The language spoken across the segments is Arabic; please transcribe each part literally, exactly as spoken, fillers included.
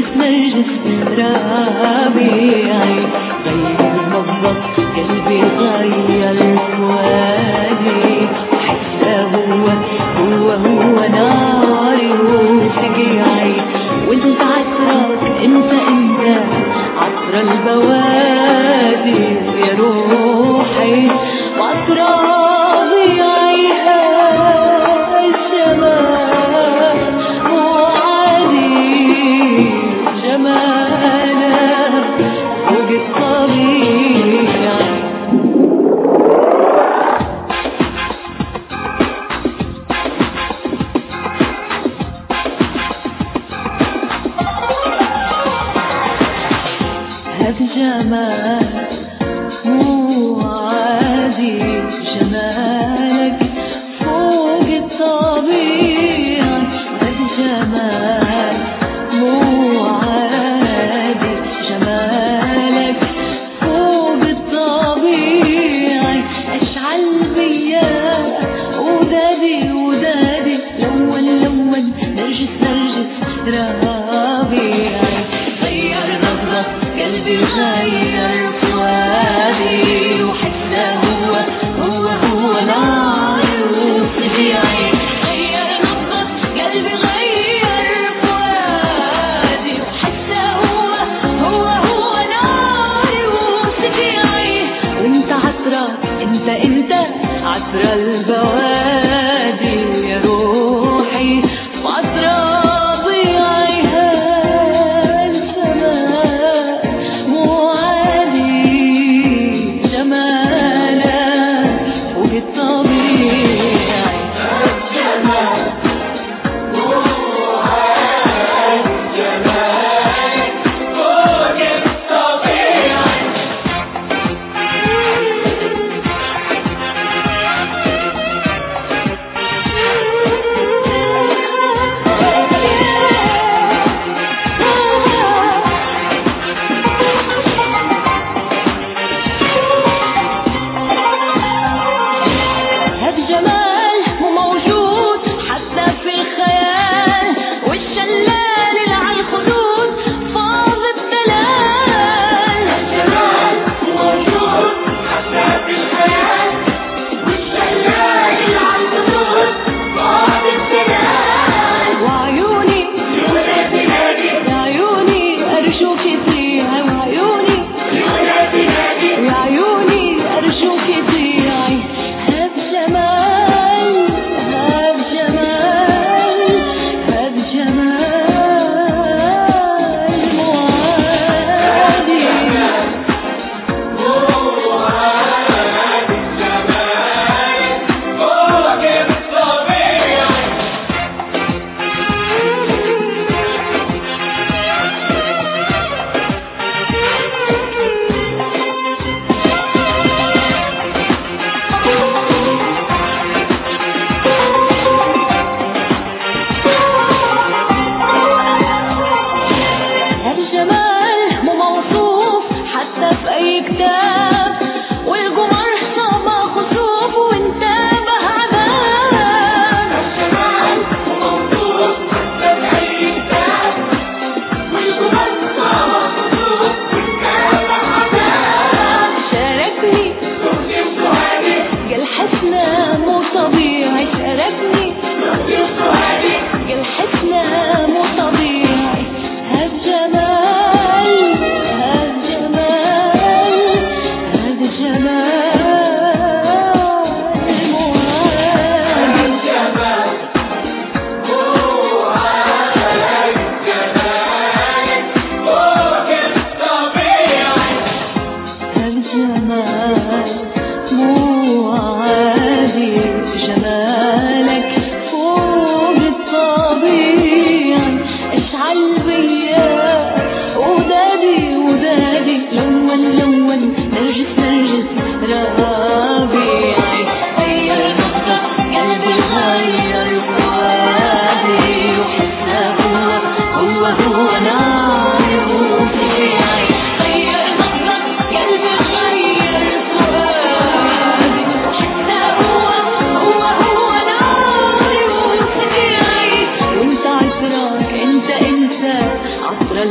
نرجس ربيعي، غير نبض قلبي غير فؤادي، حتى هو هو هو ناري وشجيعي، وانت عطرك انت انت عطر البوادي يا روحي وعطر ربيعي. الجمال مو عادي، جمالك فوق الطبيعي. هذا جمال مو عادي، جمالك فوق الطبيعي. هذا جمال مو عادي، جمالك فوق الطبيعي. اشعل بيا ودادي ودادي، لون لون نرجس نرجس ربيعي، غير نبضة قلبي غير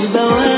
البوادي